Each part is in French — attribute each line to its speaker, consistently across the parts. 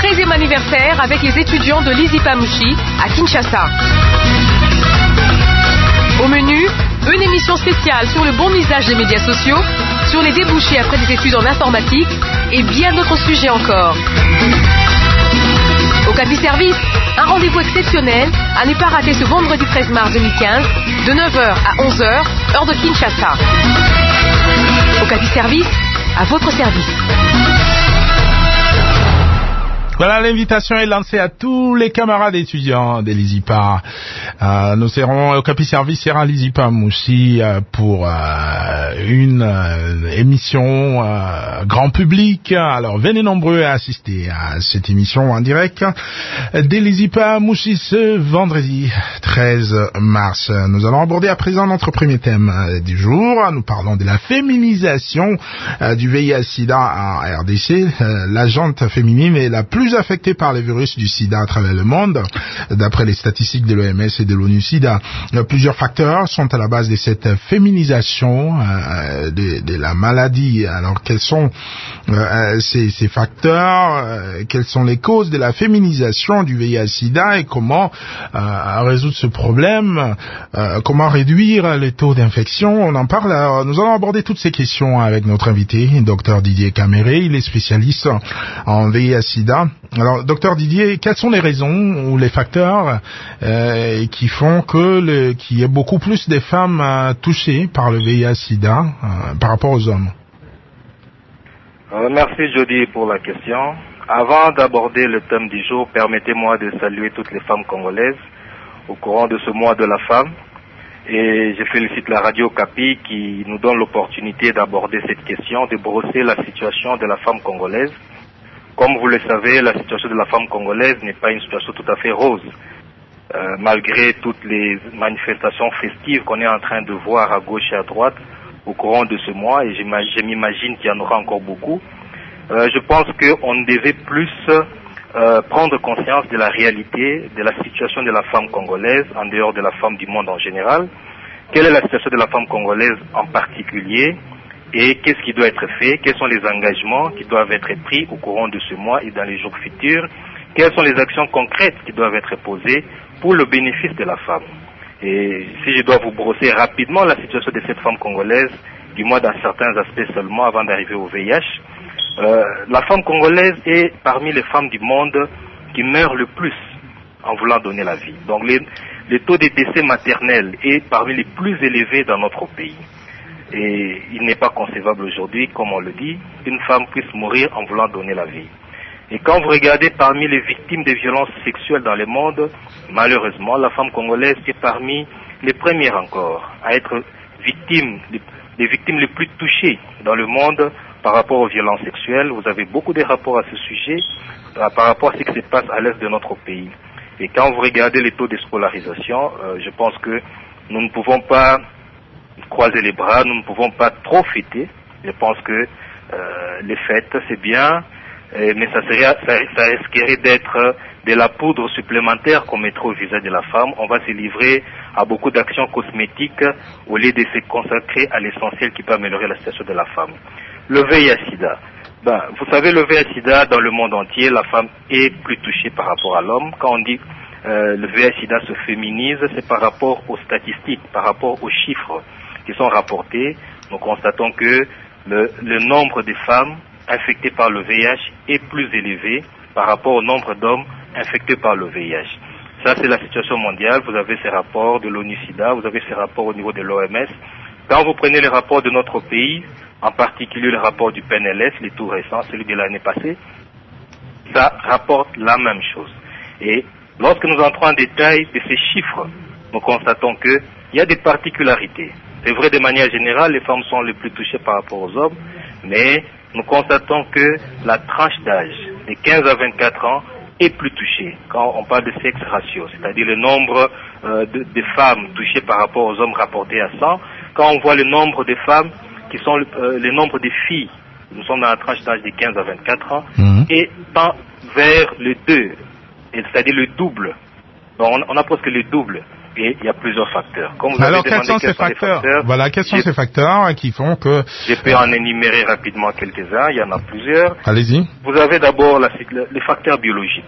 Speaker 1: 13e anniversaire avec les étudiants de l'ISIPA Mouchi à Kinshasa. Au menu, une émission spéciale sur le bon usage des médias sociaux, sur les débouchés après des études en informatique et bien d'autres sujets encore. Okapi Service, un rendez-vous exceptionnel à ne pas rater ce vendredi 13 mars 2015 de 9h à 11h, heure de Kinshasa. Okapi Service, à votre service.
Speaker 2: Voilà, l'invitation est lancée à tous les camarades étudiants de l'ISIPA. Nous serons au Capi Service sera l'ISIPA Mouchi pour une émission grand public. Alors venez nombreux à assister à cette émission en direct de l'ISIPA Mouchi ce vendredi 13 mars. Nous allons aborder à présent notre premier thème du jour. Nous parlons de la féminisation du VIH-Sida en RDC. La gente féminine est la plus affectée par le virus du sida à travers le monde. D'après les statistiques de l'OMS et de l'ONU-SIDA, plusieurs facteurs sont à la base de cette féminisation de la maladie. Alors, quels sont ces facteurs? Quelles sont les causes de la féminisation du VIH-Sida et comment résoudre ce problème? Comment réduire les taux d'infection? On en parle. Nous allons aborder toutes ces questions avec notre invité, Dr Didier Caméré. Il est spécialiste en VIH-Sida. Alors, docteur Didier, quelles sont les raisons ou les facteurs qui font qu'il y ait beaucoup plus de femmes touchées par le VIH-Sida par rapport aux hommes?
Speaker 3: Merci Jody pour la question. Avant d'aborder le thème du jour, permettez-moi de saluer toutes les femmes congolaises au courant de ce mois de la femme. Et je félicite la radio Capi qui nous donne l'opportunité d'aborder cette question, de brosser la situation de la femme congolaise. Comme vous le savez, la situation de la femme congolaise n'est pas une situation tout à fait rose. Malgré toutes les manifestations festives qu'on est en train de voir à gauche et à droite au courant de ce mois, et je m'imagine qu'il y en aura encore beaucoup, je pense qu'on devait plus prendre conscience de la réalité, de la situation de la femme congolaise, en dehors de la femme du monde en général. Quelle est la situation de la femme congolaise en particulier? Et qu'est-ce qui doit être fait? Quels sont les engagements qui doivent être pris au courant de ce mois et dans les jours futurs? Quelles sont les actions concrètes qui doivent être posées pour le bénéfice de la femme? Et si je dois vous brosser rapidement la situation de cette femme congolaise, du moins dans certains aspects seulement avant d'arriver au VIH, la femme congolaise est parmi les femmes du monde qui meurent le plus en voulant donner la vie. Donc le taux de décès maternel est parmi les plus élevés dans notre pays. Et il n'est pas concevable aujourd'hui, comme on le dit, qu'une femme puisse mourir en voulant donner la vie. Et quand vous regardez parmi les victimes de violences sexuelles dans le monde, malheureusement, la femme congolaise est parmi les premières encore à être victime, les victimes les plus touchées dans le monde par rapport aux violences sexuelles. Vous avez beaucoup de rapports à ce sujet par rapport à ce qui se passe à l'est de notre pays. Et quand vous regardez les taux de scolarisation, je pense que nous ne pouvons pas croiser les bras, nous ne pouvons pas trop fêter. Je pense que les fêtes, c'est bien, mais ça risquerait d'être de la poudre supplémentaire qu'on mettrait au visage de la femme. On va se livrer à beaucoup d'actions cosmétiques au lieu de se consacrer à l'essentiel qui peut améliorer la situation de la femme. Le VIH-Sida. Vous savez, le VIH-Sida, dans le monde entier, la femme est plus touchée par rapport à l'homme. Quand on dit le VIH-Sida se féminise, c'est par rapport aux statistiques, par rapport aux chiffres qui sont rapportés. Nous constatons que le nombre de femmes infectées par le VIH est plus élevé par rapport au nombre d'hommes infectés par le VIH. Ça, c'est la situation mondiale. Vous avez ces rapports de l'ONU-SIDA, vous avez ces rapports au niveau de l'OMS. Quand vous prenez les rapports de notre pays, en particulier le rapport du PNLS, les tout récents, celui de l'année passée, ça rapporte la même chose. Et lorsque nous entrons en détail de ces chiffres, nous constatons qu'il y a des particularités. C'est vrai, de manière générale, les femmes sont les plus touchées par rapport aux hommes, mais nous constatons que la tranche d'âge de 15 à 24 ans est plus touchée quand on parle de sexe ratio, c'est-à-dire le nombre de femmes touchées par rapport aux hommes rapportés à 100. Quand on voit le nombre de femmes qui sont le nombre de filles, nous sommes dans la tranche d'âge de 15 à 24 ans, et tend vers le 2, c'est-à-dire le double. Donc on a presque le double. Et il y a plusieurs facteurs. Comme vous
Speaker 2: Alors,
Speaker 3: avez
Speaker 2: quels
Speaker 3: demandé
Speaker 2: sont ces facteurs? Voilà, quels sont ces facteurs qui font que...
Speaker 3: Je peux en énumérer rapidement quelques-uns, il y en a plusieurs.
Speaker 2: Allez-y.
Speaker 3: Vous avez d'abord les facteurs biologiques.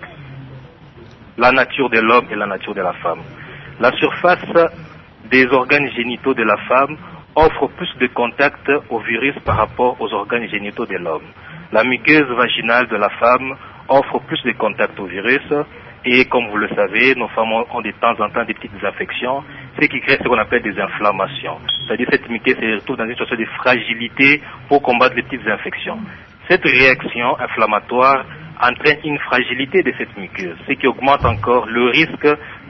Speaker 3: La nature de l'homme et la nature de la femme. La surface des organes génitaux de la femme offre plus de contact au virus par rapport aux organes génitaux de l'homme. La muqueuse vaginale de la femme offre plus de contact au virus. Et comme vous le savez, nos femmes ont de temps en temps des petites infections, ce qui crée ce qu'on appelle des inflammations. C'est-à-dire cette muqueuse se retrouve dans une situation de fragilité pour combattre les petites infections. Cette réaction inflammatoire entraîne une fragilité de cette muqueuse, ce qui augmente encore le risque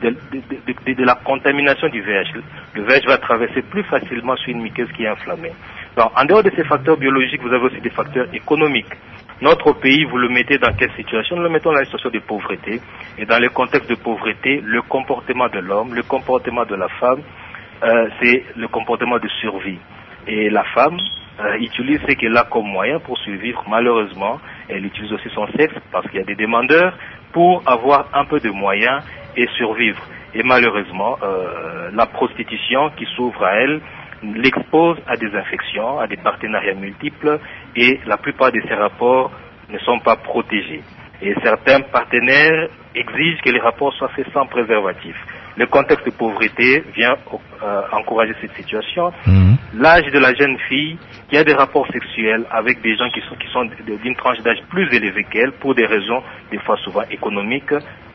Speaker 3: de la contamination du VIH. Le VIH va traverser plus facilement sur une muqueuse qui est inflammée. Donc, en dehors de ces facteurs biologiques, vous avez aussi des facteurs économiques. Notre pays, vous le mettez dans quelle situation? Nous le mettons dans une situation de pauvreté. Et dans le contexte de pauvreté, le comportement de l'homme, le comportement de la femme, c'est le comportement de survie. Et la femme utilise ce qu'elle a comme moyen pour survivre. Malheureusement, elle utilise aussi son sexe parce qu'il y a des demandeurs pour avoir un peu de moyens et survivre. Et malheureusement, la prostitution qui s'ouvre à elle l'expose à des infections, à des partenariats multiples, et la plupart de ces rapports ne sont pas protégés. Et certains partenaires exigent que les rapports soient faits sans préservatif. Le contexte de pauvreté vient encourager cette situation. L'âge de la jeune fille qui a des rapports sexuels avec des gens qui sont d'une tranche d'âge plus élevée qu'elle, pour des raisons des fois souvent économiques,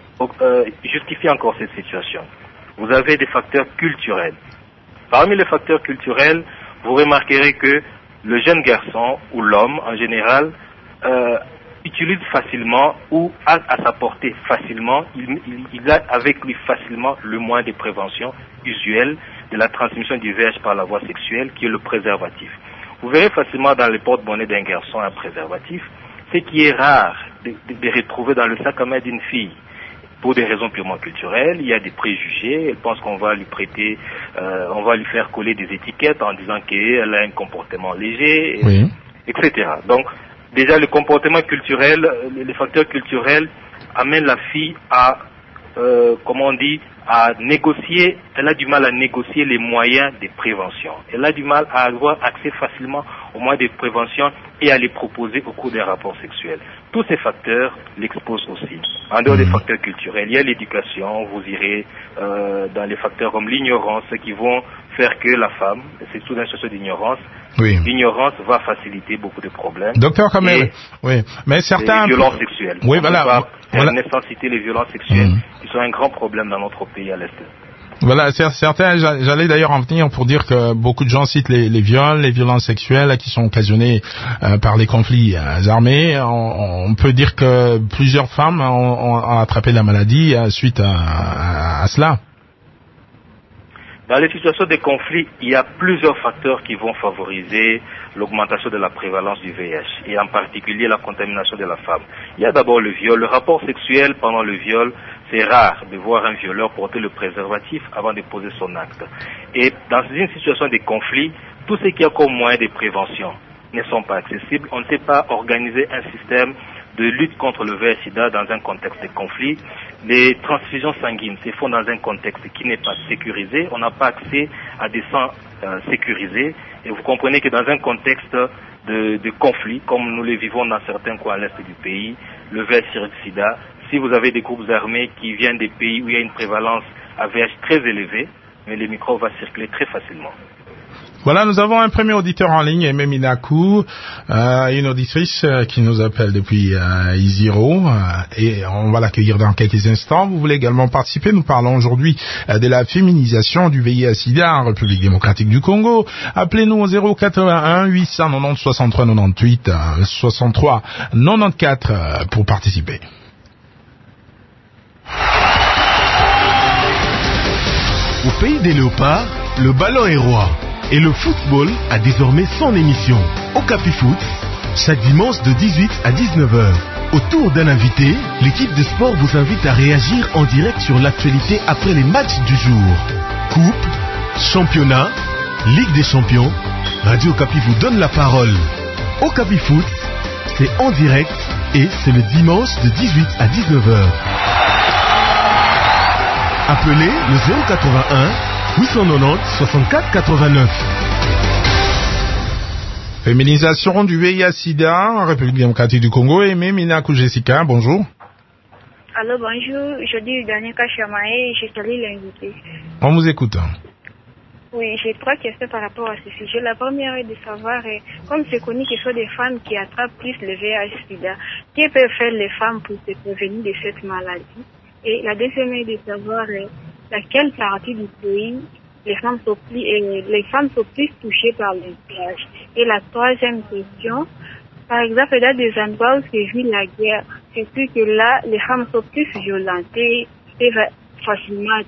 Speaker 3: justifie encore cette situation. Vous avez des facteurs culturels. Parmi les facteurs culturels, vous remarquerez que le jeune garçon ou l'homme en général utilise facilement ou a à sa portée facilement, il a avec lui facilement le moyen de prévention usuel de la transmission du VIH par la voie sexuelle, qui est le préservatif. Vous verrez facilement dans les porte-bonnet d'un garçon un préservatif, ce qui est rare de retrouver dans le sac à main d'une fille. Pour des raisons purement culturelles, il y a des préjugés. Elle pense qu'on va lui prêter, on va lui faire coller des étiquettes en disant qu'elle a un comportement léger, etc. Donc, déjà, le comportement culturel, les facteurs culturels amènent la fille à, à négocier. Elle a du mal à négocier les moyens de prévention. Elle a du mal à avoir accès facilement aux moyens de prévention et à les proposer au cours des rapports sexuels. Tous ces facteurs l'exposent aussi. En dehors des facteurs culturels, il y a l'éducation. Vous irez dans les facteurs comme l'ignorance qui vont faire que la femme, c'est sous une situation d'ignorance, l'ignorance va faciliter beaucoup de problèmes.
Speaker 2: Docteur Kamel, mais certains...
Speaker 3: Les violences sexuelles.
Speaker 2: Oui, voilà.
Speaker 3: Nécessiter les violences sexuelles, qui sont un grand problème dans notre pays à l'Est.
Speaker 2: Voilà, certains, j'allais d'ailleurs en venir pour dire que beaucoup de gens citent les viols, les violences sexuelles qui sont occasionnées par les conflits armés. On peut dire que plusieurs femmes ont attrapé la maladie suite à cela.
Speaker 3: Dans les situations de conflit, il y a plusieurs facteurs qui vont favoriser l'augmentation de la prévalence du VIH, et en particulier la contamination de la femme. Il y a d'abord le viol. Le rapport sexuel pendant le viol, c'est rare de voir un violeur porter le préservatif avant de poser son acte. Et dans une situation de conflit, tout ce qu'il y a comme moyen de prévention ne sont pas accessibles. On ne sait pas organiser un système de lutte contre le VIH-Sida dans un contexte de conflit. Les transfusions sanguines se font dans un contexte qui n'est pas sécurisé. On n'a pas accès à des sangs sécurisés. Et vous comprenez que dans un contexte de conflit, comme nous le vivons dans certains coins à l'est du pays, le VIH-Sida, si vous avez des groupes armés qui viennent des pays où il y a une prévalence à VIH très élevée, mais les microbes vont circuler très facilement.
Speaker 2: Voilà, nous avons un premier auditeur en ligne, Aimé Minakou, une auditrice qui nous appelle depuis Isiro, et on va l'accueillir dans quelques instants. Vous voulez également participer? Nous parlons aujourd'hui de la féminisation du VIH-Sida en République démocratique du Congo. Appelez-nous au 081 890 63 98 63 94 pour participer.
Speaker 4: Au pays des léopards, le ballon est roi. Et le football a désormais son émission. Okapi Foot, chaque dimanche de 18 à 19h. Autour d'un invité, l'équipe de sport vous invite à réagir en direct sur l'actualité après les matchs du jour. Coupe, championnat, Ligue des champions, Radio Okapi vous donne la parole. Okapi Foot, c'est en direct et c'est le dimanche de 18 à 19h. Appelez le 081 890 64 89.
Speaker 2: Féminisation du VIH-Sida en République démocratique du Congo. Aimé Minakou Jessica, bonjour.
Speaker 5: Allô, bonjour. Je dis Danica Chamae et je salue l'invité.
Speaker 2: On vous écoute.
Speaker 5: Oui, j'ai 3 questions par rapport à ce sujet. La première est de savoir, comme c'est connu que ce sont des femmes qui attrapent plus le VIH-Sida, que peuvent faire les femmes pour se prévenir de cette maladie? Et la deuxième est de savoir laquelle partie du pays les femmes sont plus touchées par le VIH. Et la troisième question, par exemple, dans des endroits où se vit la guerre, c'est sûr que là, les femmes sont plus violentées et facilement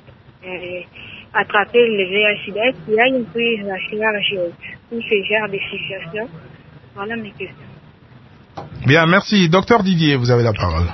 Speaker 5: attraper le VIH-Sida. Est-ce qu'il y a une prise à charge pour ce genre de situation? Voilà mes questions.
Speaker 2: Bien, merci. Docteur Didier, vous avez la parole.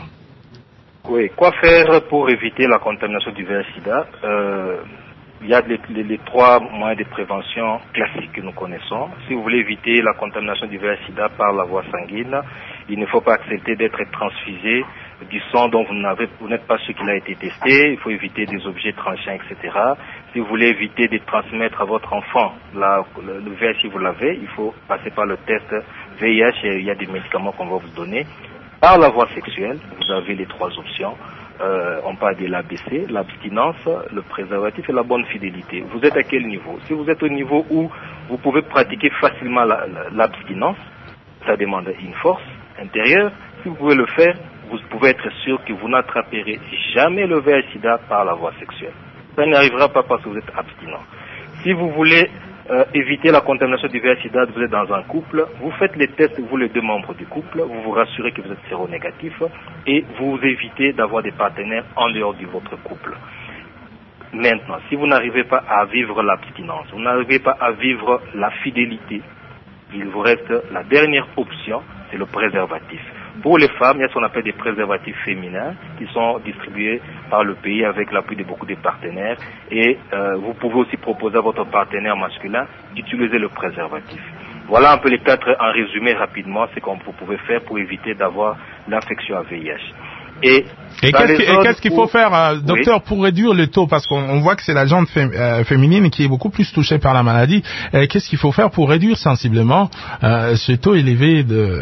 Speaker 3: Oui, quoi faire pour éviter la contamination du VIH-Sida? Il y a les 3 moyens de prévention classiques que nous connaissons. Si vous voulez éviter la contamination du VIH-Sida par la voie sanguine, il ne faut pas accepter d'être transfusé du sang dont vous n'êtes pas sûr qu'il a été testé. Il faut éviter des objets tranchants, etc. Si vous voulez éviter de transmettre à votre enfant le VIH, si vous l'avez, il faut passer par le test VIH et il y a des médicaments qu'on va vous donner. Par la voie sexuelle, vous avez les 3 options. On parle de l'ABC, l'abstinence, le préservatif et la bonne fidélité. Vous êtes à quel niveau? Si vous êtes au niveau où vous pouvez pratiquer facilement l'abstinence, ça demande une force intérieure. Si vous pouvez le faire, vous pouvez être sûr que vous n'attraperez jamais le VIH-Sida par la voie sexuelle. Ça n'arrivera pas parce que vous êtes abstinent. Si vous voulez éviter la contamination du VIH-Sida, vous êtes dans un couple, vous faites les tests, vous les 2 membres du couple, vous vous rassurez que vous êtes séronégatif et vous évitez d'avoir des partenaires en dehors de votre couple. Maintenant, si vous n'arrivez pas à vivre l'abstinence, vous n'arrivez pas à vivre la fidélité, il vous reste la dernière option, c'est le préservatif. Pour les femmes, il y a ce qu'on appelle des préservatifs féminins qui sont distribués par le pays avec l'appui de beaucoup de partenaires. Et vous pouvez aussi proposer à votre partenaire masculin d'utiliser le préservatif. Voilà un peu les 4, en résumé rapidement, ce que vous pouvez faire pour éviter d'avoir l'infection à VIH. Et
Speaker 2: qu'est-ce qu'il faut faire, docteur,
Speaker 3: oui,
Speaker 2: pour réduire le taux? Parce qu'on voit que c'est la jante féminine qui est beaucoup plus touchée par la maladie. Qu'est-ce qu'il faut faire pour réduire sensiblement ce taux élevé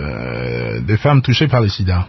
Speaker 2: de femmes touchées par le sida?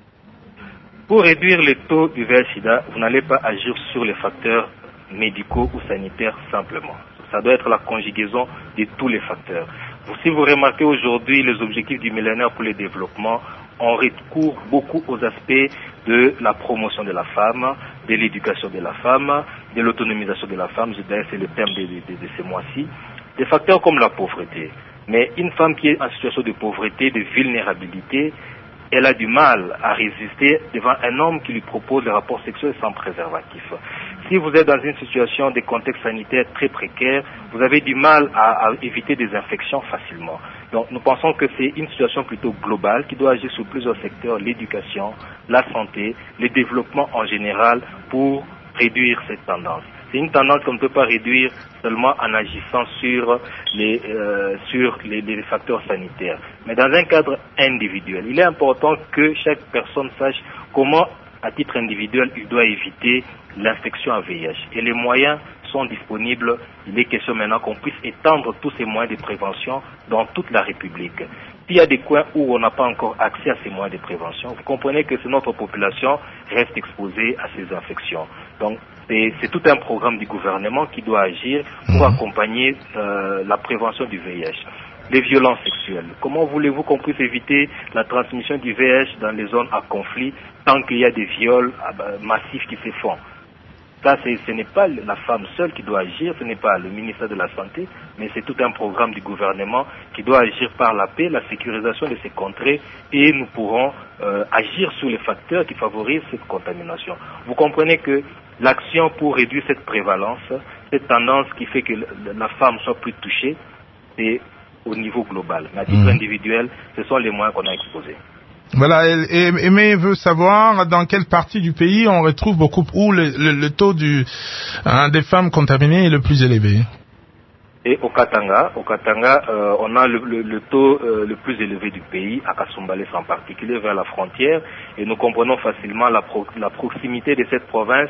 Speaker 3: Pour réduire le taux du VIH-Sida, vous n'allez pas agir sur les facteurs médicaux ou sanitaires simplement. Ça doit être la conjugaison de tous les facteurs. Si vous remarquez aujourd'hui les objectifs du millénaire pour le développement, on recourt beaucoup aux aspects de la promotion de la femme, de l'éducation de la femme, de l'autonomisation de la femme, c'est le terme de ces mois-ci, des facteurs comme la pauvreté. Mais une femme qui est en situation de pauvreté, de vulnérabilité, elle a du mal à résister devant un homme qui lui propose des rapports sexuels sans préservatif. Si vous êtes dans une situation de contexte sanitaire très précaire, vous avez du mal à éviter des infections facilement. Donc nous pensons que c'est une situation plutôt globale qui doit agir sur plusieurs secteurs, l'éducation, la santé, le développement en général pour réduire cette tendance. C'est une tendance qu'on ne peut pas réduire seulement en agissant sur les facteurs sanitaires. Mais dans un cadre individuel, il est important que chaque personne sache comment, à titre individuel, il doit éviter l'infection à VIH. Et les moyens sont disponibles. Il est question maintenant qu'on puisse étendre tous ces moyens de prévention dans toute la République. S'il y a des coins où on n'a pas encore accès à ces moyens de prévention, vous comprenez que notre population reste exposée à ces infections. Donc, c'est tout un programme du gouvernement qui doit agir pour accompagner la prévention du VIH. Les violences sexuelles. Comment voulez-vous qu'on puisse éviter la transmission du VIH dans les zones à conflit tant qu'il y a des viols massifs qui se font? Ça, ce n'est pas la femme seule qui doit agir, ce n'est pas le ministère de la Santé, mais c'est tout un programme du gouvernement qui doit agir par la paix, la sécurisation de ces contrées, et nous pourrons agir sur les facteurs qui favorisent cette contamination. Vous comprenez que l'action pour réduire cette prévalence, cette tendance qui fait que la femme soit plus touchée, c'est au niveau global. Mais à titre individuel, ce sont les moyens qu'on a exposés.
Speaker 2: Voilà, Aimé veut savoir dans quelle partie du pays on retrouve où le taux des femmes contaminées est le plus élevé.
Speaker 3: Et au Katanga, on a le taux le plus élevé du pays, à Kasumbalès en particulier, vers la frontière, et nous comprenons facilement la proximité de cette province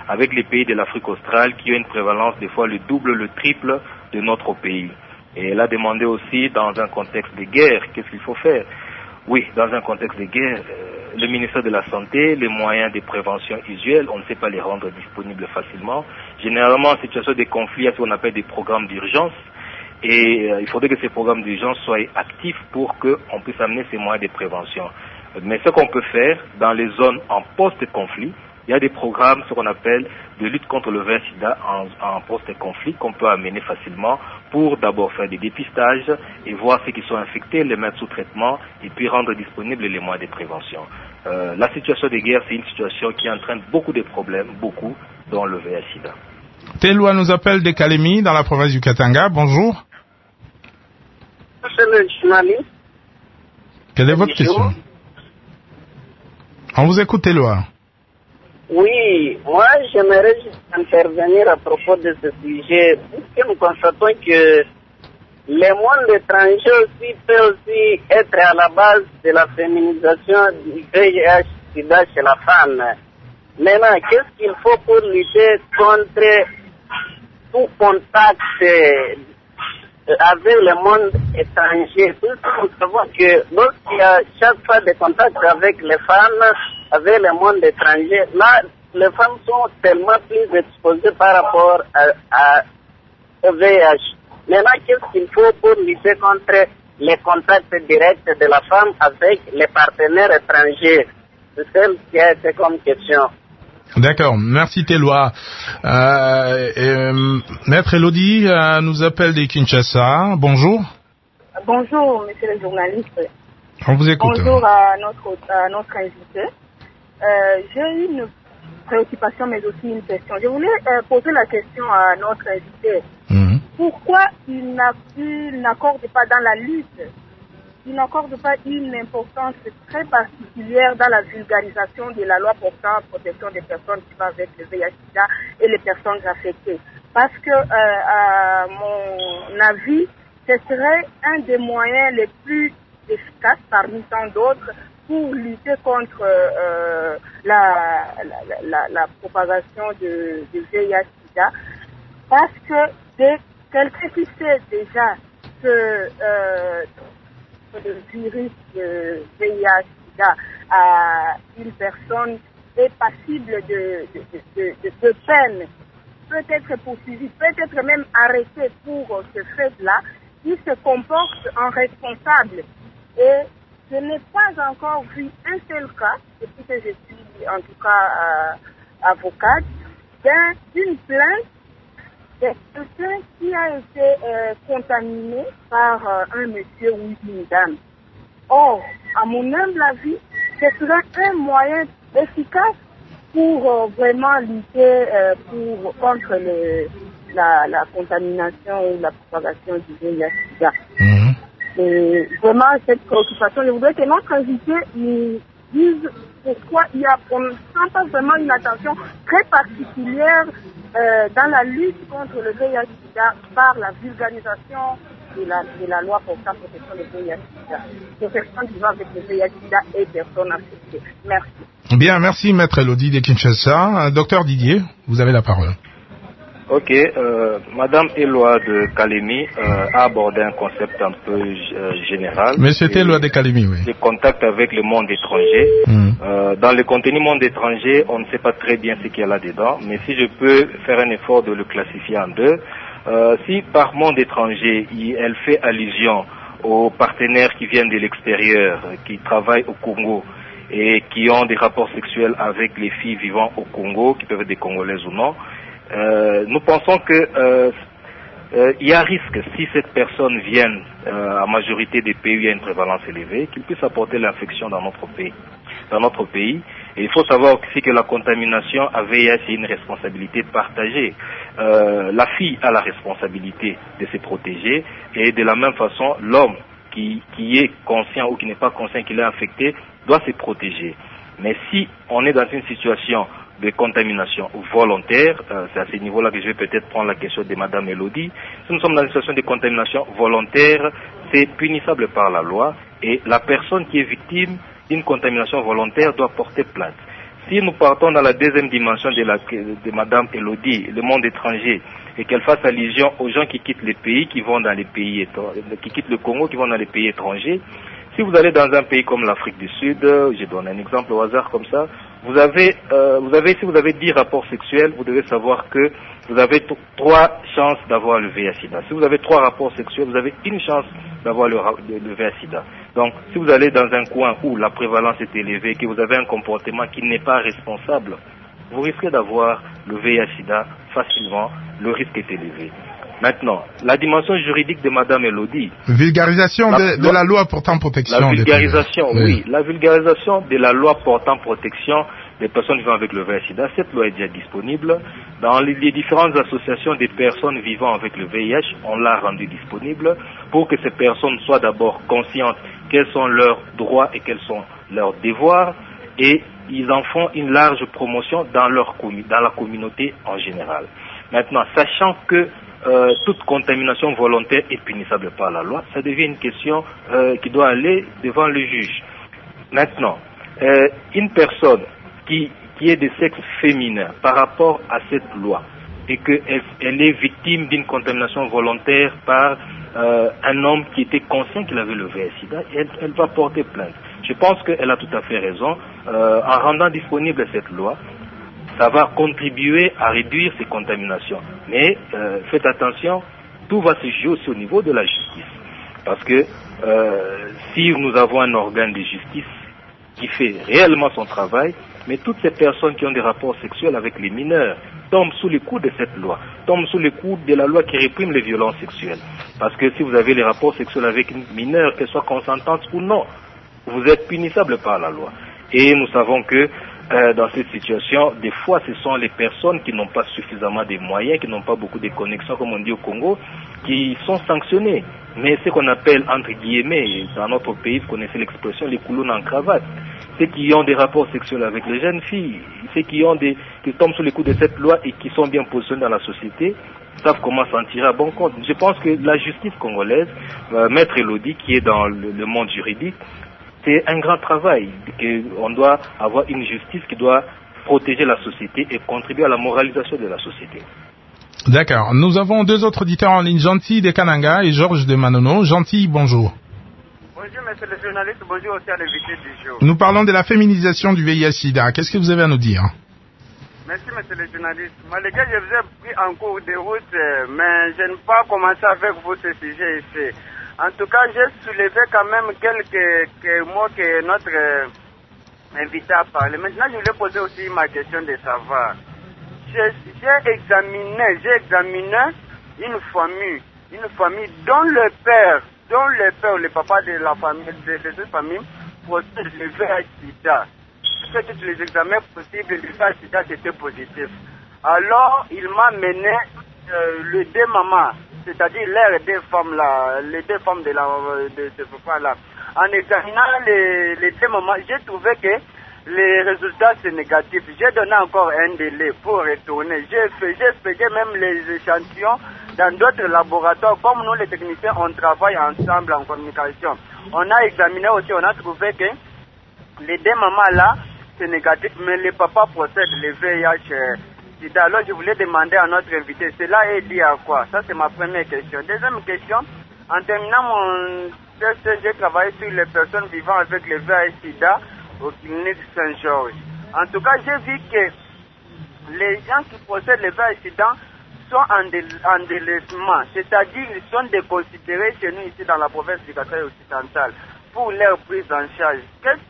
Speaker 3: avec les pays de l'Afrique australe qui ont une prévalence des fois le double, le triple de notre pays. Et elle a demandé aussi, dans un contexte de guerre, qu'est-ce qu'il faut faire? Oui, dans un contexte de guerre, le ministère de la Santé, les moyens de prévention usuels, on ne sait pas les rendre disponibles facilement. Généralement, en situation de conflit, il y a ce qu'on appelle des programmes d'urgence. Et il faudrait que ces programmes d'urgence soient actifs pour qu'on puisse amener ces moyens de prévention. Mais ce qu'on peut faire dans les zones en post-conflit, il y a des programmes, ce qu'on appelle de lutte contre le VIH/SIDA en post-conflit qu'on peut amener facilement pour d'abord faire des dépistages et voir ceux qui sont infectés, les mettre sous traitement et puis rendre disponibles les moyens de prévention. La situation de guerre, c'est une situation qui entraîne beaucoup de problèmes, beaucoup, dont le VIH/SIDA.
Speaker 2: Teloa nous appelle de Kalemi, dans la province du Katanga. Bonjour.
Speaker 6: C'est le journaliste.
Speaker 2: Quelle est votre question? On vous écoute, Teloa.
Speaker 6: Oui, moi j'aimerais juste intervenir à propos de ce sujet, puisque nous constatons que le monde étranger aussi peut aussi être à la base de la féminisation du VIH/SIDA chez la femme. Maintenant, qu'est-ce qu'il faut pour lutter contre tout contact avec le monde étranger? Puisque nous savons que lorsqu'il y a chaque fois des contacts avec les femmes, avec le monde étranger, là, les femmes sont tellement plus exposées par rapport au VIH. Maintenant, qu'est-ce qu'il faut pour lutter contre les contacts directs de la femme avec les partenaires étrangers? C'est celle qui a été comme question.
Speaker 2: D'accord, merci Teloa. Maître Elodie nous appelle de Kinshasa. Bonjour.
Speaker 7: Bonjour, monsieur le journaliste.
Speaker 2: On vous écoute.
Speaker 7: Bonjour à notre invité. J'ai une préoccupation, mais aussi une question. Je voulais poser la question à notre invité. Pourquoi il n'accorde pas dans la lutte, il n'accorde pas une importance très particulière dans la vulgarisation de la loi portant protection des personnes qui vivent avec le VIH/SIDA et les personnes affectées? Parce que, à mon avis, ce serait un des moyens les plus efficaces parmi tant d'autres pour lutter contre la propagation de VIH/SIDA, parce que quelqu'un qui sait déjà que le virus de VIH/SIDA à une personne est passible de peine, peut être poursuivi, peut être même arrêté pour ce fait-là, il se comporte en responsable. Et je n'ai pas encore vu un seul cas, depuis que je suis en tout cas avocate, d'une plainte de quelqu'un qui a été contaminé par un monsieur ou une dame. Or, à mon humble avis, ce serait un moyen efficace pour vraiment lutter contre la contamination ou la propagation du VIH/SIDA. Et vraiment, cette préoccupation, je voudrais que notre invité nous dise pourquoi on ne sent pas vraiment une attention très particulière dans la lutte contre le VIH/SIDA par la vulgarisation de la loi portant protection du VIH/SIDA. Les personnes vivant avec le VIH/SIDA et personnes affectées. Merci.
Speaker 2: Bien, merci Maître Elodie de Kinshasa. Docteur Didier, vous avez la parole.
Speaker 3: Ok, Madame Éloi de Kalemi a abordé un concept un peu général.
Speaker 2: Monsieur Éloi de Kalemi, oui.
Speaker 3: Les contacts avec le monde étranger. Dans le contenu monde étranger, on ne sait pas très bien ce qu'il y a là-dedans, mais si je peux faire un effort de le classifier en deux, si par monde étranger, elle fait allusion aux partenaires qui viennent de l'extérieur, qui travaillent au Congo et qui ont des rapports sexuels avec les filles vivant au Congo, qui peuvent être des Congolaises ou non, nous pensons que il y a risque, si cette personne vient en majorité des pays où il y a une prévalence élevée, qu'il puisse apporter l'infection dans notre pays. Et il faut savoir aussi que la contamination à VIH est une responsabilité partagée. La fille a la responsabilité de se protéger, et de la même façon, l'homme qui est conscient ou qui n'est pas conscient qu'il est infecté doit se protéger. Mais si on est dans une situation de contamination volontaire, c'est à ce niveau-là que je vais peut-être prendre la question de Madame Elodie. Si nous sommes dans une situation de contamination volontaire, c'est punissable par la loi, et la personne qui est victime d'une contamination volontaire doit porter plainte. Si nous partons dans la deuxième dimension de Madame Elodie, le monde étranger, et qu'elle fasse allusion aux gens qui quittent les pays, qui quittent le Congo, qui vont dans les pays étrangers, si vous allez dans un pays comme l'Afrique du Sud, je donne un exemple au hasard comme ça, si vous avez 10 rapports sexuels, vous devez savoir que vous avez 3 chances d'avoir le VIH-Sida. Si vous avez 3 rapports sexuels, vous avez une chance d'avoir le VIH-Sida. Donc, si vous allez dans un coin où la prévalence est élevée, que vous avez un comportement qui n'est pas responsable, vous risquez d'avoir le VIH-Sida facilement, le risque est élevé. Maintenant, la dimension juridique de Madame Elodie.
Speaker 2: Vulgarisation de la loi portant protection.
Speaker 3: La vulgarisation, oui. La vulgarisation de la loi portant protection des personnes vivant avec le VIH-Sida. Cette loi est déjà disponible. Dans les différentes associations des personnes vivant avec le VIH, on l'a rendue disponible pour que ces personnes soient d'abord conscientes quels sont leurs droits et quels sont leurs devoirs. Et ils en font une large promotion dans la communauté en général. Maintenant, sachant que toute contamination volontaire est punissable par la loi, ça devient une question qui doit aller devant le juge. Maintenant, une personne qui est de sexe féminin par rapport à cette loi et qu'elle est victime d'une contamination volontaire par un homme qui était conscient qu'il avait le VIH-Sida, elle va porter plainte. Je pense qu'elle a tout à fait raison. En rendant disponible cette loi, ça va contribuer à réduire ces contaminations. Mais faites attention, tout va se jouer aussi au niveau de la justice. Parce que si nous avons un organe de justice qui fait réellement son travail, mais toutes ces personnes qui ont des rapports sexuels avec les mineurs tombent sous les coups de cette loi, tombent sous les coups de la loi qui réprime les violences sexuelles. Parce que si vous avez les rapports sexuels avec une mineure, qu'elle soit consentante ou non, vous êtes punissable par la loi. Et nous savons que dans cette situation, des fois, ce sont les personnes qui n'ont pas suffisamment de moyens, qui n'ont pas beaucoup de connexions, comme on dit au Congo, qui sont sanctionnées. Mais ce qu'on appelle, entre guillemets, dans notre pays, vous connaissez l'expression, les coulons en cravate. Ceux qui ont des rapports sexuels avec les jeunes filles, ceux qui tombent sous les coups de cette loi et qui sont bien positionnés dans la société, savent comment s'en tirer à bon compte. Je pense que la justice congolaise, Maître Elodie, qui est dans le monde juridique, c'est un grand travail. On doit avoir une justice qui doit protéger la société et contribuer à la moralisation de la société.
Speaker 2: D'accord. Nous avons 2 autres auditeurs en ligne, Gentil de Kananga et Georges de Manono. Gentil, bonjour.
Speaker 8: Bonjour, monsieur le journaliste. Bonjour aussi à l'invité du jour.
Speaker 2: Nous parlons de la féminisation du VIH-Sida. Qu'est-ce que vous avez à nous dire?
Speaker 8: Merci, monsieur le journaliste. Malgré que je vous ai pris en cours de route, mais je n'ai pas commencé avec vous ce sujet ici. En tout cas, j'ai soulevé quand même quelques mots que notre invité a parlé. Maintenant, je voulais poser aussi ma question de savoir. J'ai examiné une famille dont le père, le papa de la famille, de cette famille, possède le VIH-Sida. J'ai fait tous les examens possibles, le VIH-Sida était positif. Alors, il m'a mené les 2 mamans, c'est-à-dire les 2 femmes là, les 2 femmes de ce papa-là. En examinant les 2 mamans, j'ai trouvé que les résultats c'est négatif. J'ai donné encore un délai pour retourner. J'ai expédié même les échantillons dans d'autres laboratoires. Comme nous les techniciens, on travaille ensemble en communication. On a examiné aussi, on a trouvé que les 2 mamans là, c'est négatif, mais les papas possèdent le VIH-Sida. Alors je voulais demander à notre invité, cela est lié à quoi? Ça c'est ma première question. Deuxième question, en terminant mon test, j'ai travaillé sur les personnes vivant avec le VIH-Sida au clinique Saint-Georges. En tout cas, j'ai vu que les gens qui possèdent le VIH-Sida sont en délaissement, c'est-à-dire ils sont déconsidérés chez nous ici dans la province du Kasai occidental pour leur prise en charge. Quels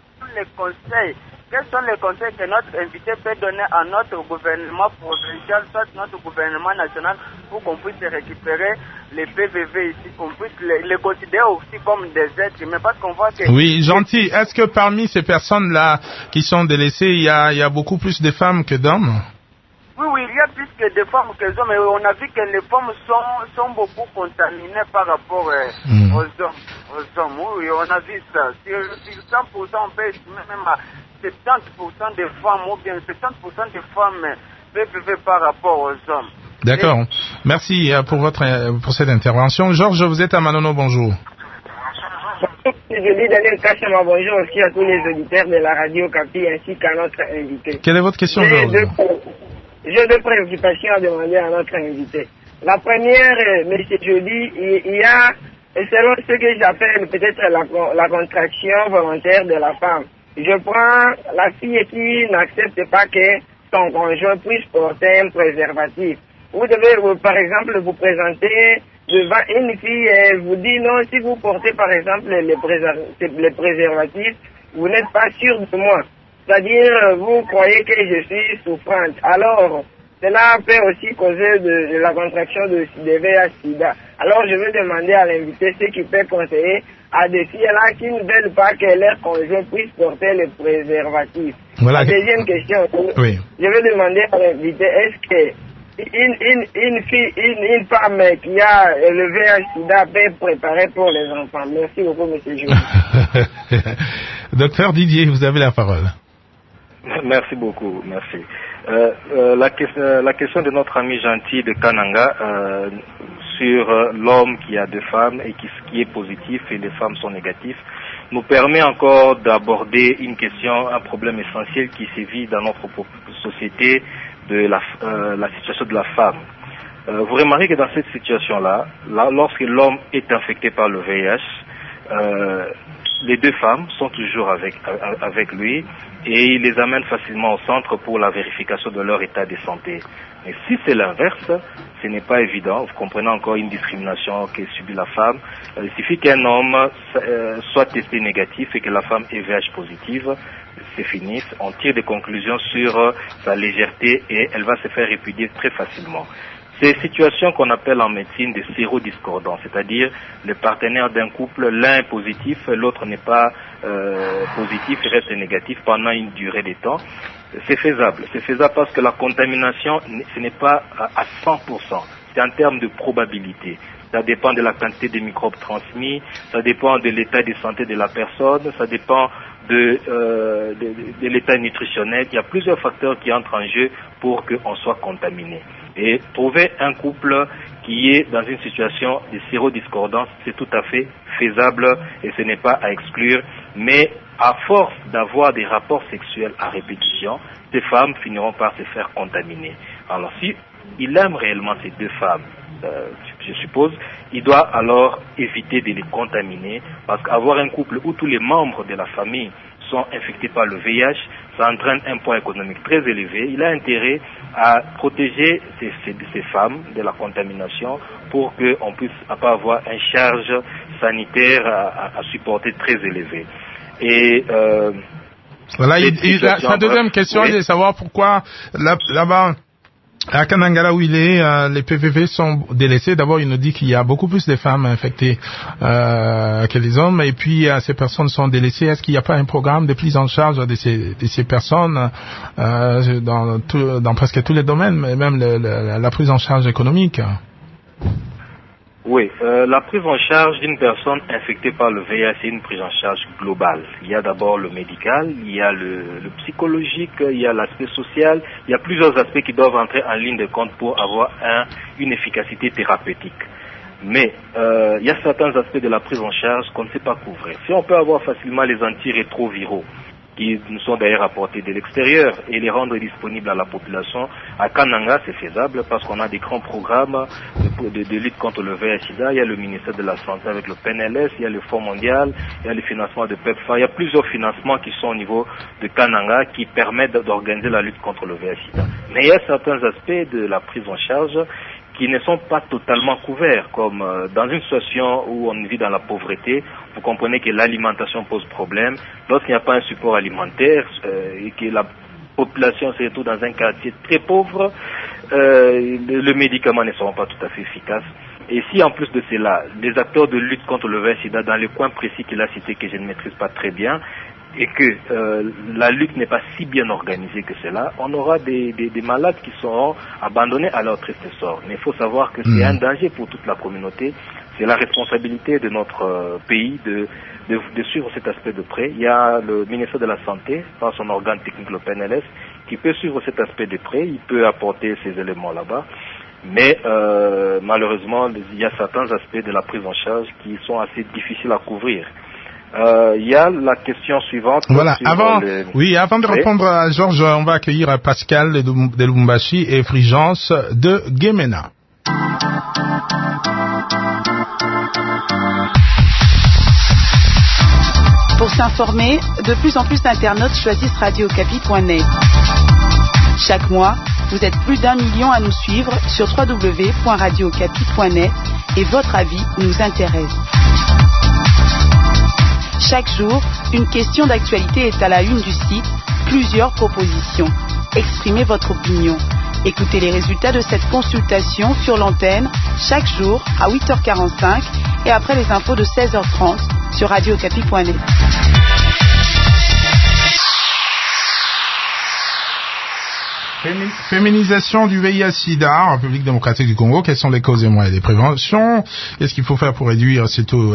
Speaker 8: sont les conseils que notre invité peut donner à notre gouvernement provincial, soit notre gouvernement national, pour qu'on puisse récupérer les PVV ici, qu'on puisse les considérer aussi comme des êtres humains, parce qu'on voit que...
Speaker 2: Oui, Gentil, est-ce que parmi ces personnes-là qui sont délaissées, il y a beaucoup plus de femmes que d'hommes?
Speaker 8: Oui, il y a plus que de femmes que d'hommes, et on a vu que les femmes sont beaucoup contaminées par rapport aux hommes. Oui, on a vu ça. Sur 100%, on peut estimer même à 70% des femmes, ou bien 70% des femmes PVV par rapport aux hommes.
Speaker 9: Je dis Daniel Kachama, bonjour aussi à tous les auditeurs de la radio Capi ainsi qu'à notre invité.
Speaker 2: Quelle est votre question, Georges?
Speaker 9: J'ai deux préoccupations à demander à notre invité. La première, monsieur Jody, il y a, selon ce que j'appelle peut-être la contraction volontaire de la femme. Je prends la fille qui n'accepte pas que son conjoint puisse porter un préservatif. Vous devez, par exemple, vous présenter devant une fille et vous dire non, si vous portez par exemple les préservatifs, vous n'êtes pas sûr de moi. C'est-à-dire, vous croyez que je suis souffrante. Alors, cela peut aussi causer de la contraction de VIH/SIDA. Alors, je veux demander à l'invité ce qui peut conseiller à des filles-là qui ne veulent pas que leur conjoint puisse porter les préservatifs.
Speaker 2: Voilà.
Speaker 9: La deuxième question,
Speaker 2: oui.
Speaker 9: Je veux demander à l'invité, est-ce que une femme qui a le VIH/SIDA peut préparer pour les enfants? Merci beaucoup, monsieur Jules.
Speaker 2: Docteur Didier, vous avez la parole.
Speaker 3: Merci beaucoup, merci. La question de notre ami gentil de Kananga sur l'homme qui a deux femmes et qui est positif et les femmes sont négatives nous permet encore d'aborder une question, un problème essentiel qui sévit dans notre société de la situation de la femme. Vous remarquez que dans cette situation-là, lorsque l'homme est infecté par le VIH, les deux femmes sont toujours avec lui et il les amène facilement au centre pour la vérification de leur état de santé. Mais si c'est l'inverse, ce n'est pas évident. Vous comprenez encore une discrimination que subit la femme. Il suffit qu'un homme soit testé négatif et que la femme est VIH positive, c'est fini. On tire des conclusions sur sa légèreté et elle va se faire répudier très facilement. Ces situations qu'on appelle en médecine des sérodiscordants, c'est-à-dire le partenaire d'un couple, l'un est positif, l'autre n'est pas positif, il reste négatif pendant une durée de temps. C'est faisable. C'est faisable parce que la contamination, ce n'est pas à 100%. C'est en termes de probabilité. Ça dépend de la quantité de microbes transmis, ça dépend de l'état de santé de la personne, ça dépend de l'état nutritionnel. Il y a plusieurs facteurs qui entrent en jeu pour qu'on soit contaminé. Et trouver un couple qui est dans une situation de sérodiscordance, c'est tout à fait faisable et ce n'est pas à exclure. Mais à force d'avoir des rapports sexuels à répétition, ces femmes finiront par se faire contaminer. Alors si il aime réellement ces deux femmes, je suppose, il doit alors éviter de les contaminer parce qu'avoir un couple où tous les membres de la famille sont infectés par le VIH, ça entraîne un poids économique très élevé. Il a intérêt à protéger ces femmes de la contamination pour qu'on puisse pas avoir une charge sanitaire à supporter très élevée. Et
Speaker 2: voilà, sa deuxième question est de savoir pourquoi là-bas, à Kananga, où il est, les PVV sont délaissés. D'abord, il nous dit qu'il y a beaucoup plus de femmes infectées que les hommes, et puis ces personnes sont délaissées. Est-ce qu'il n'y a pas un programme de prise en charge de ces personnes dans presque tous les domaines, mais même la prise en charge économique?
Speaker 3: Oui, la prise en charge d'une personne infectée par le VIH, c'est une prise en charge globale. Il y a d'abord le médical, il y a le psychologique, il y a l'aspect social, il y a plusieurs aspects qui doivent entrer en ligne de compte pour avoir une efficacité thérapeutique. Mais il y a certains aspects de la prise en charge qu'on ne sait pas couvrir. Si on peut avoir facilement les antirétroviraux, qui nous sont d'ailleurs apportés de l'extérieur et les rendre disponibles à la population. À Kananga, c'est faisable parce qu'on a des grands programmes de lutte contre le VIH/SIDA. Il y a le ministère de la Santé avec le PNLS, il y a le Fonds mondial, il y a le financement de PEPFAR. Il y a plusieurs financements qui sont au niveau de Kananga qui permettent d'organiser la lutte contre le VIH/SIDA. Mais il y a certains aspects de la prise en charge qui ne sont pas totalement couverts, comme dans une situation où on vit dans la pauvreté, vous comprenez que l'alimentation pose problème. Lorsqu'il n'y a pas un support alimentaire et que la population se retrouve dans un quartier très pauvre, les médicaments ne seront pas tout à fait efficaces. Et si en plus de cela, les acteurs de lutte contre le VIH/SIDA dans les coins précis qu'il a cités que je ne maîtrise pas très bien, et que la lutte n'est pas si bien organisée que cela, on aura des malades qui seront abandonnés à leur triste sort. Mais il faut savoir que c'est un danger pour toute la communauté. C'est la responsabilité de notre pays de suivre cet aspect de près. Il y a le ministère de la Santé, par son organe technique, le PNLS, qui peut suivre cet aspect de près. Il peut apporter ces éléments là-bas. Mais malheureusement, il y a certains aspects de la prise en charge qui sont assez difficiles à couvrir. Il y a la question suivante.
Speaker 2: Voilà, avant de répondre à Georges, on va accueillir Pascal de Lubumbashi et Frigence de Guémena.
Speaker 10: Pour s'informer, de plus en plus d'internautes choisissent radiocapi.net. Chaque mois, vous êtes plus d'1 million à nous suivre sur www.radiocapi.net et votre avis nous intéresse. Chaque jour, une question d'actualité est à la une du site, plusieurs propositions. Exprimez votre opinion. Écoutez les résultats de cette consultation sur l'antenne chaque jour à 8h45 et après les infos de 16h30 sur radiocapi.net.
Speaker 2: Féminisation du VIH-Sida en République démocratique du Congo. Quelles sont les causes et moyens des préventions? Qu'est-ce qu'il faut faire pour réduire ces taux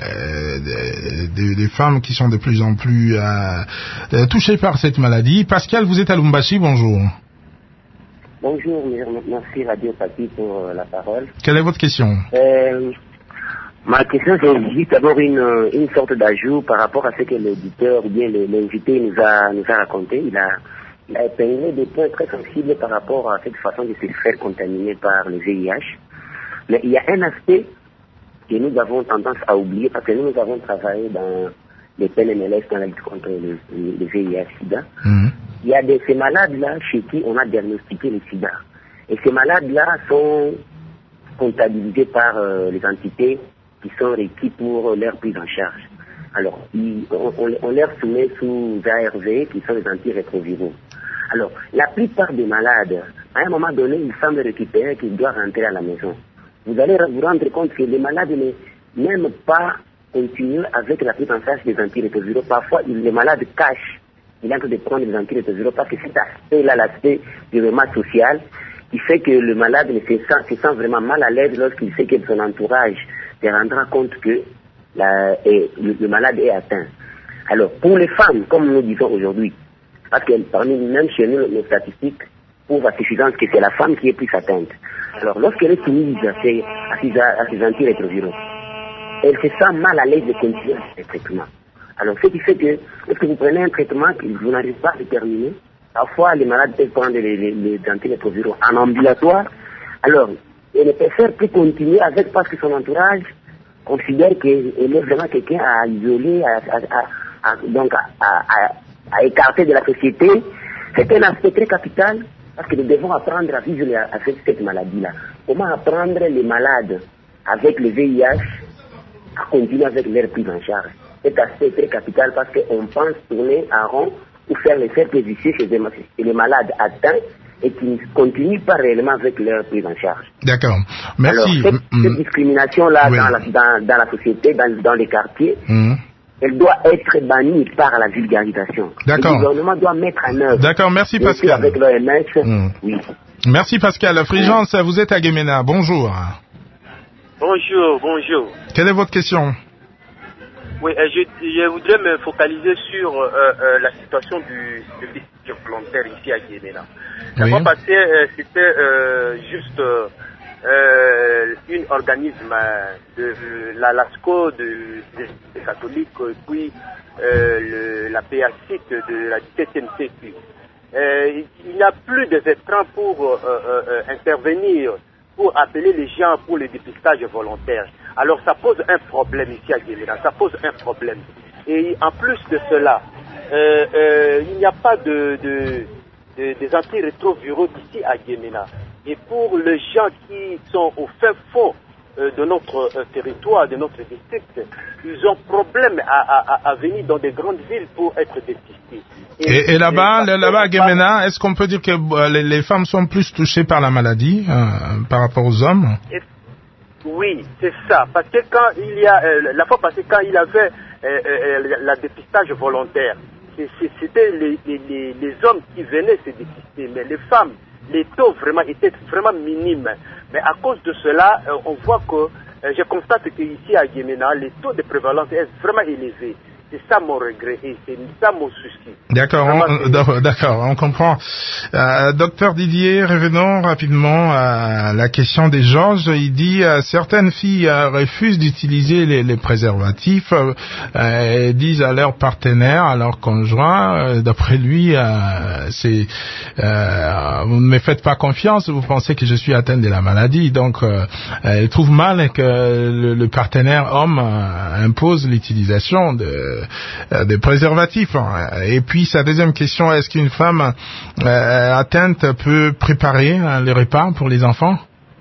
Speaker 2: des femmes qui sont de plus en plus touchées par cette maladie? Pascal, vous êtes à Lubumbashi, bonjour.
Speaker 11: Bonjour, merci Radio Papi pour la parole.
Speaker 2: Quelle est votre question?
Speaker 11: Ma question, c'est juste d'abord une sorte d'ajout par rapport à ce que l'éditeur ou bien l'invité nous a raconté. Il a épinglé des points très sensibles par rapport à cette façon de se faire contaminer par le VIH. Mais il y a un aspect que nous avons tendance à oublier parce que nous avons travaillé dans les PNMLS dans la lutte contre le VIH-Sida. Il y a ces malades-là chez qui on a diagnostiqué le sida. Et ces malades-là sont comptabilisés par les entités qui sont requises pour leur prise en charge. Alors, on leur soumet sous ARV, qui sont les antirétroviraux. Alors, la plupart des malades, à un moment donné, ils semblent récupérer qu'ils doivent rentrer à la maison. Vous allez vous rendre compte que les malades n'aiment pas continuer avec la prise en charge des antirétroviraux. Parfois, les malades cachent. Il est en train de prendre des antirétroviraux parce que cet aspect-là, l'aspect vraiment social, qui fait que le malade se sent vraiment mal à l'aise lorsqu'il sait que son entourage se rendra compte que le malade est atteint. Alors, pour les femmes, comme nous disons aujourd'hui, parce que même chez nous, nos statistiques prouvent à suffisance que c'est la femme qui est plus atteinte. Alors, lorsqu'elle est soumise à ces antirétroviraux, elle se sent mal à l'aise de continuer ce traitement. Alors, ce qui fait que, lorsque vous prenez un traitement que vous n'arrivez pas à déterminer, parfois les malades peuvent prendre les antirétroviraux en ambulatoire. Alors, elle ne préfère plus continuer avec parce que son entourage considère qu'elle est vraiment quelqu'un à isoler, à écarter de la société. C'est un aspect très capital parce que nous devons apprendre à vivre avec cette maladie-là. Comment apprendre les malades avec le VIH à continuer avec leur prise en charge. Cet aspect est très capital parce qu'on pense tourner en rond ou faire les cercles vicieux chez les malades atteints et qui ne continuent pas réellement avec leur prise en charge.
Speaker 2: D'accord. Merci.
Speaker 11: Alors, cette discrimination-là dans la société, dans les quartiers, elle doit être bannie par la vulgarisation.
Speaker 2: D'accord.
Speaker 11: Le gouvernement doit mettre en œuvre.
Speaker 2: D'accord, merci Pascal.
Speaker 11: Avec l'OMS, oui.
Speaker 2: Merci Pascal. Frigence, vous êtes à Guémena. Bonjour.
Speaker 12: Bonjour.
Speaker 2: Quelle est votre question?
Speaker 12: Oui, je voudrais me focaliser sur la situation du volontaire ici à Guémena. La fois passée, c'était juste un organisme de la LASCO des catholiques, puis la PACIT de la 17e sécu. Il n'y a plus de vétérans pour intervenir, pour appeler les gens pour le dépistage volontaire. Alors ça pose un problème ici à Guémena, ça pose un problème. Et en plus de cela, il n'y a pas des antirétroviraux ici à Guémena. Et pour les gens qui sont au fin fond de notre territoire, de notre district, ils ont problème à venir dans des grandes villes pour être dépistés.
Speaker 2: Et là-bas à Guémena, est-ce qu'on peut dire que les femmes sont plus touchées par la maladie par rapport aux hommes?
Speaker 12: Oui, c'est ça. Parce que quand il y a la fois passée, quand il y avait la dépistage volontaire, c'était les hommes qui venaient se dépister, mais les femmes, les taux vraiment étaient vraiment minimes. Mais à cause de cela, on voit que je constate qu'ici à Guémena, les taux de prévalence est vraiment élevé. C'est ça mon regret et c'est ça mon souci.
Speaker 2: D'accord, on comprend. Docteur Didier, revenons rapidement à la question des Georges. Il dit certaines filles refusent d'utiliser les préservatifs, disent à leur partenaire, à leur conjoint, d'après lui, vous ne me faites pas confiance, vous pensez que je suis atteinte de la maladie. Donc, elle trouve mal que le partenaire homme impose l'utilisation des préservatifs. Et puis sa deuxième question, est-ce qu'une femme atteinte peut préparer les repas pour les enfants?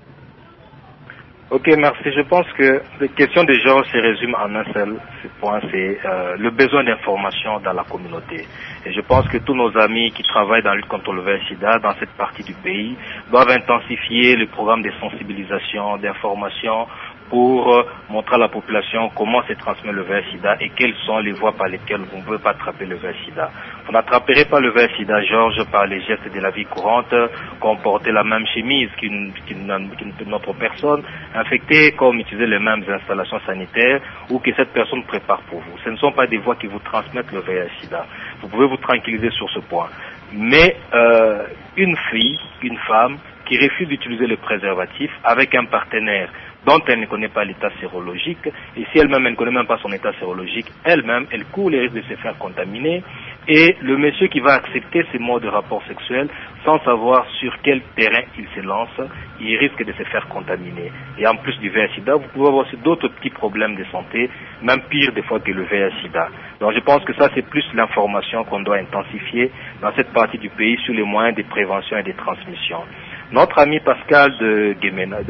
Speaker 3: Ok, merci. Je pense que la question des genres se résume en un seul point, c'est le besoin d'information dans la communauté. Et je pense que tous nos amis qui travaillent dans la lutte contre le VIH/SIDA dans cette partie du pays doivent intensifier le programme de sensibilisation, d'information pour montrer à la population comment se transmet le VIH/SIDA et quelles sont les voies par lesquelles vous ne pouvez pas attraper le VIH/SIDA. Vous n'attraperez pas le VIH/SIDA, Georges, par les gestes de la vie courante, comme porter la même chemise qu'une autre personne, infectée, comme utiliser les mêmes installations sanitaires, ou que cette personne prépare pour vous. Ce ne sont pas des voies qui vous transmettent le VIH/SIDA. Vous pouvez vous tranquilliser sur ce point. Mais une femme qui refuse d'utiliser le préservatif avec un partenaire dont elle ne connaît pas l'état sérologique, et si elle-même elle ne connaît même pas son état sérologique, elle-même, elle court les risques de se faire contaminer, et le monsieur qui va accepter ces modes de rapport sexuel sans savoir sur quel terrain il se lance, il risque de se faire contaminer. Et en plus du VIH/SIDA, vous pouvez avoir aussi d'autres petits problèmes de santé, même pire des fois que le VIH/SIDA. Donc je pense que ça c'est plus l'information qu'on doit intensifier dans cette partie du pays sur les moyens de prévention et de transmission. Notre ami Pascal de Guémena,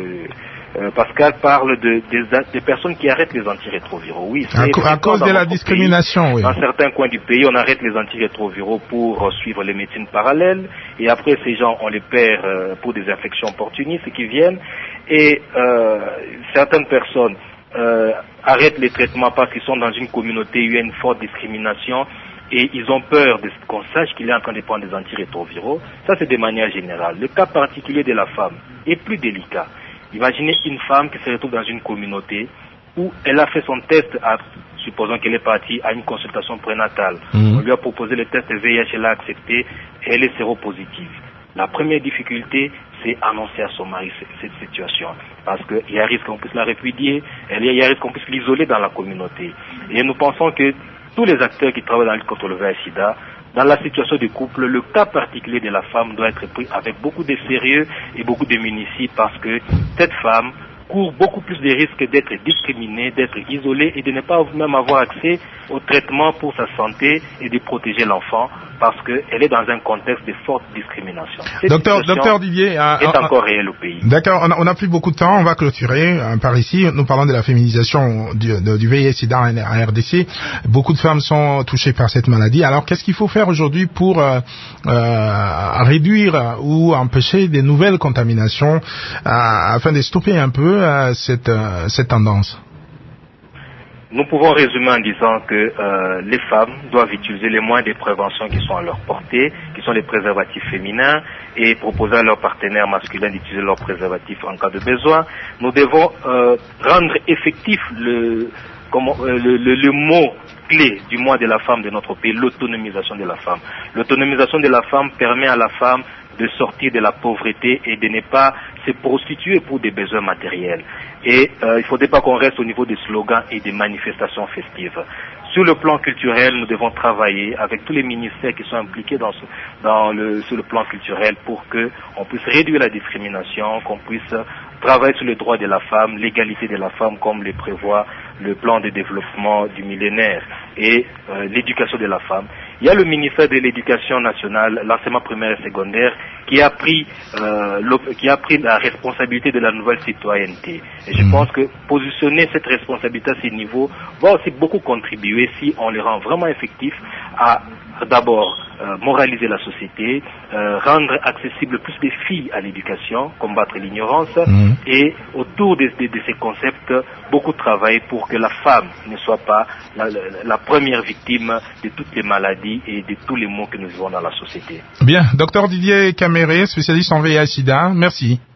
Speaker 3: Pascal parle des personnes qui arrêtent les antirétroviraux. Oui,
Speaker 2: à cause de la discrimination, oui.
Speaker 3: Dans certains coins du pays, on arrête les antirétroviraux pour suivre les médecines parallèles, et après ces gens, on les perd pour des infections opportunistes qui viennent, et certaines personnes arrêtent les traitements parce qu'ils sont dans une communauté où il y a une forte discrimination, et ils ont peur qu'on sache qu'il est en train de prendre des antirétroviraux. Ça, c'est de manière générale. Le cas particulier de la femme est plus délicat. Imaginez une femme qui se retrouve dans une communauté où elle a fait son test, supposons qu'elle est partie à une consultation prénatale. On lui a proposé le test de VIH, elle a accepté, et elle est séropositive. La première difficulté, c'est annoncer à son mari cette situation. Parce qu'il y a un risque qu'on puisse la répudier, il y a un risque qu'on puisse l'isoler dans la communauté. Et nous pensons que tous les acteurs qui travaillent dans la lutte contre le VIH/SIDA, dans la situation du couple, le cas particulier de la femme doit être pris avec beaucoup de sérieux et beaucoup de munitie, parce que cette femme court beaucoup plus de risques d'être discriminée, d'être isolée et de ne pas même avoir accès au traitement pour sa santé et de protéger l'enfant, parce qu'elle est dans un contexte de forte discrimination.
Speaker 2: Docteur Didier
Speaker 3: est encore réel au pays.
Speaker 2: D'accord, on n'a plus beaucoup de temps, on va clôturer par ici. Nous parlons de la féminisation du VIH/SIDA en RDC. Beaucoup de femmes sont touchées par cette maladie. Alors qu'est-ce qu'il faut faire aujourd'hui pour réduire ou empêcher des nouvelles contaminations afin de stopper un peu cette tendance?
Speaker 3: Nous pouvons résumer en disant que les femmes doivent utiliser les moyens de prévention qui sont à leur portée, qui sont les préservatifs féminins, et proposer à leurs partenaires masculins d'utiliser leurs préservatifs en cas de besoin. Nous devons rendre effectif le mot clé du mois de la femme de notre pays, l'autonomisation de la femme. L'autonomisation de la femme permet à la femme de sortir de la pauvreté et de ne pas se prostituer pour des besoins matériels. Et il ne faudrait pas qu'on reste au niveau des slogans et des manifestations festives. Sur le plan culturel, nous devons travailler avec tous les ministères qui sont impliqués sur le plan culturel pour qu'on puisse réduire la discrimination, qu'on puisse travailler sur les droits de la femme, l'égalité de la femme comme le prévoit le plan de développement du millénaire et l'éducation de la femme. Il y a le ministère de l'Éducation nationale, l'enseignement primaire et secondaire, qui a pris la responsabilité de la nouvelle citoyenneté. Et je pense que positionner cette responsabilité à ces niveaux va aussi beaucoup contribuer, si on les rend vraiment effectifs, à d'abord moraliser la société, rendre accessible plus des filles à l'éducation, combattre l'ignorance, et autour de ces concepts, beaucoup travailler pour que la femme ne soit pas la première victime de toutes les maladies et de tous les maux que nous vivons dans la société.
Speaker 2: Bien, docteur Didier Caméré, spécialiste en VIH/SIDA, merci.